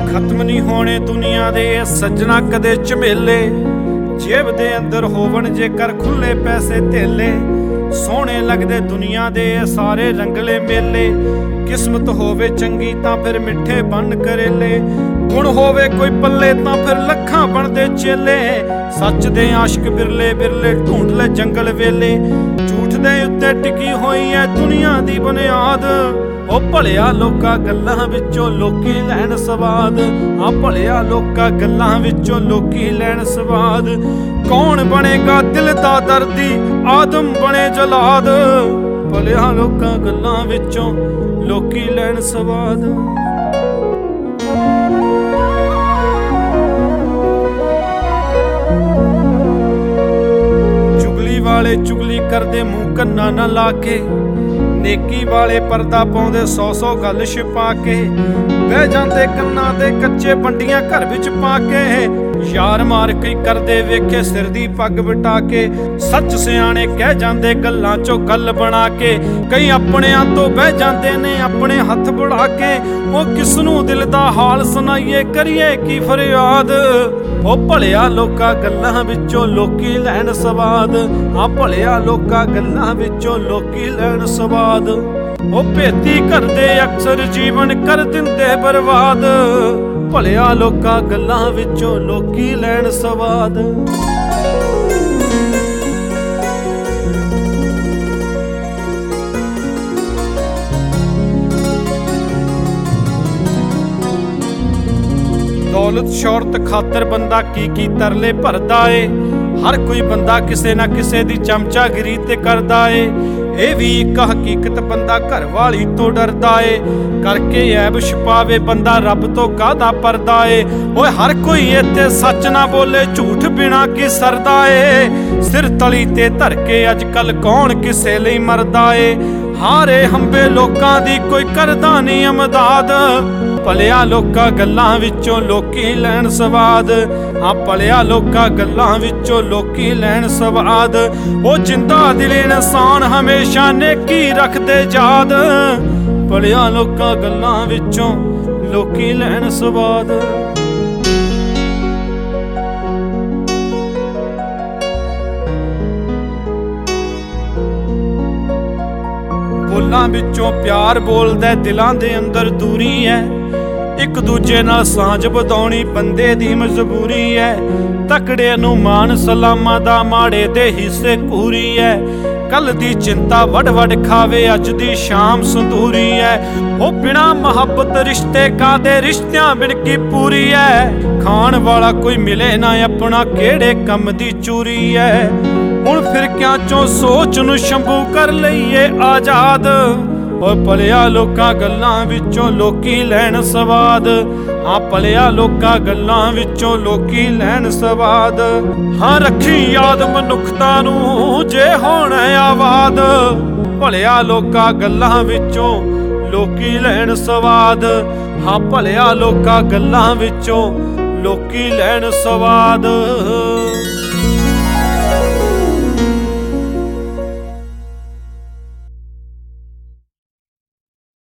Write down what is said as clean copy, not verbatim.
खत्म नहीं होने दुनिया दे सज्जना कदे झमेले। जेब दे अंदर होवन जेकर खुले पैसे धेले। सोहणे लगदे दुनिया दे सारे रंगले मेले। किस्मत होवे चंगी तां फिर मिठे बन करेले। गुण होवे कोई पल्ले तां फिर लखां बनदे चेले। सच दे आशिक बिरले बिरले ढूंढ ले जंगल वेले। झूठ दे उत्ते टिकी होई है दुनिया दी बुनियाद। ओ भलिया लोकां गल्लां विचों लोकी लैण स्वाद। आ भलिया लोकां गल्लां विचों लोकी लैण स्वाद। कौन बनेगा दिल दा दर्दी आदम बने जलाद। भलिया लोकां गल्लां विचों लोकी लैण स्वाद। चुगली वाले चुगली करदे मुंह कन्ना ना लाके। नेकी वाले परदा पाउंदे 100 गल छिपा के। बह जांदे कन्ना ते कच्चे बंडियां घर विच पा के। यार मार कई करदे वेखे सिर दी पग बटा के। सच सियाणे कह जांदे गल्लां चों गल बना के। कई अपणियां तो बह जांदे ने अपने हथ बढ़ा के। ओ किसनूं दिल दा हाल सुनाइए करिए की फरियाद। ओ भलिया लोकां गल्लां विचों लोकी लैण स्वाद। आ भलिया लोकां गल्लां विचों लोकी लैण स्वाद। ओ भेती करदे अक्सर जीवन कर दिंदे बर्बाद। भलिया लोकां गल्लां विचों लोकी लैण स्वाद। दौलत शौहरत खातर बंदा की तरले भरदा ए। हर कोई बंदा किसे ना किसे दी चमचागिरी ते करदा ए। ਇਹ ਵੀ ਇੱਕ ਹਕੀਕਤ ਬੰਦਾ ਘਰ ਵਾਲੀ ਤੋਂ ਡਰਦਾ ਏ। ਕਰਕੇ ਐਬ ਛੁਪਾਵੇ ਬੰਦਾ ਰੱਬ ਤੋਂ ਕਾਹਦਾ ਪਰਦਾ ਏ। ਓਏ ਹਰ ਕੋਈ ਇੱਥੇ ਸੱਚ ਨਾ ਬੋਲੇ ਝੂਠ ਬਿਨਾ ਕੀ ਸਰਦਾ ਏ। ਸਿਰ ਤਲੀ ਤੇ ਧਰ ਕੇ ਅੱਜ ਕੱਲ ਕੌਣ ਕਿਸੇ ਲਈ ਮਰਦਾ ਏ। ਹਾਰੇ ਹੰਬੇ ਲੋਕਾਂ ਦੀ ਕੋਈ ਕਰਦਾ ਨਹੀਂ ਅਮਦਾਦ। ਭਲਿਆ ਲੋਕਾਂ ਗੱਲਾਂ ਵਿੱਚੋਂ ਲੋਕੀ ਲੈਣ ਸਵਾਦ। ਹਾਂ ਭਲਿਆ ਲੋਕਾਂ ਗੱਲਾਂ ਵਿੱਚੋਂ ਲੋਕੀ ਲੈਣ ਸਵਾਦ। ਉਹ ਜਿੰਦਾ ਦਿਲ ਇਨਸਾਨ ਹਮੇਸ਼ਾ ਨੇਕੀ ਰੱਖਦੇ ਯਾਦ। ਭਲਿਆ ਲੋਕਾਂ ਗੱਲਾਂ ਵਿੱਚੋਂ ਲੋਕੀ ਲੈਣ ਸਵਾਦ। ਬੋਲਾਂ ਵਿੱਚੋਂ ਪਿਆਰ ਬੋਲਦਾ ਦਿਲਾਂ ਦੇ ਅੰਦਰ ਦੂਰੀ ਹੈ। ਇੱਕ ਦੂਜੇ ਨਾਲ ਸਾਂਝ ਵਧਾਉਣੀ ਬੰਦੇ ਦੀ ਮਜਬੂਰੀ ਹੈ। ਤਕੜੇ ਨੂੰ ਮਾਨ ਸਲਾਮਾਂ ਦਾ ਮਾੜੇ ਦੇ ਹਿੱਸੇ ਪੂਰੀ ਹੈ। ਕੱਲ ਦੀ ਚਿੰਤਾ ਵੱਡ ਵੱਡ ਖਾਵੇ ਅੱਜ ਦੀ ਸ਼ਾਮ ਸੰਦੂਰੀ ਹੈ। ਉਹ ਬਿਨਾ ਮੁਹੱਬਤ ਰਿਸ਼ਤੇ ਕਾਦੇ ਰਿਸ਼ਤਿਆਂ ਬਿਨ ਕੀ ਪੂਰੀ ਹੈ। ਖਾਣ ਵਾਲਾ ਕੋਈ ਮਿਲੇ ਨਾ ਆਪਣਾ ਕਿਹੜੇ ਕੰਮ ਦੀ ਚੂਰੀ ਹੈ। ਹੁਣ ਫਿਰਕਿਆਂ ਚੋਂ ਸੋਚ ਨੂੰ ਸ਼ੰਭੂ ਕਰ ਲਈਏ ਆਜ਼ਾਦ। ਓ ਭਲਿਆ ਲੋਕਾਂ ਗੱਲਾਂ ਵਿੱਚੋਂ ਲੋਕੀ ਲੈਣ ਸਵਾਦ। ਹਾਂ ਭਲਿਆ ਲੋਕਾਂ ਗੱਲਾਂ ਵਿੱਚੋਂ ਲੋਕੀ ਲੈਣ ਸਵਾਦ। ਹਾਂ ਰੱਖੀ ਯਾਦ ਮਨੁੱਖਤਾ ਨੂੰ ਜੇ ਹੋਣ ਆਬਾਦ। ਭਲਿਆ ਲੋਕਾਂ ਗੱਲਾਂ ਵਿੱਚੋਂ ਲੋਕੀ ਲੈਣ ਸਵਾਦ। ਹਾਂ ਭਲਿਆ ਲੋਕਾਂ ਗੱਲਾਂ ਵਿੱਚੋਂ ਲੋਕੀ ਲੈਣ ਸਵਾਦ।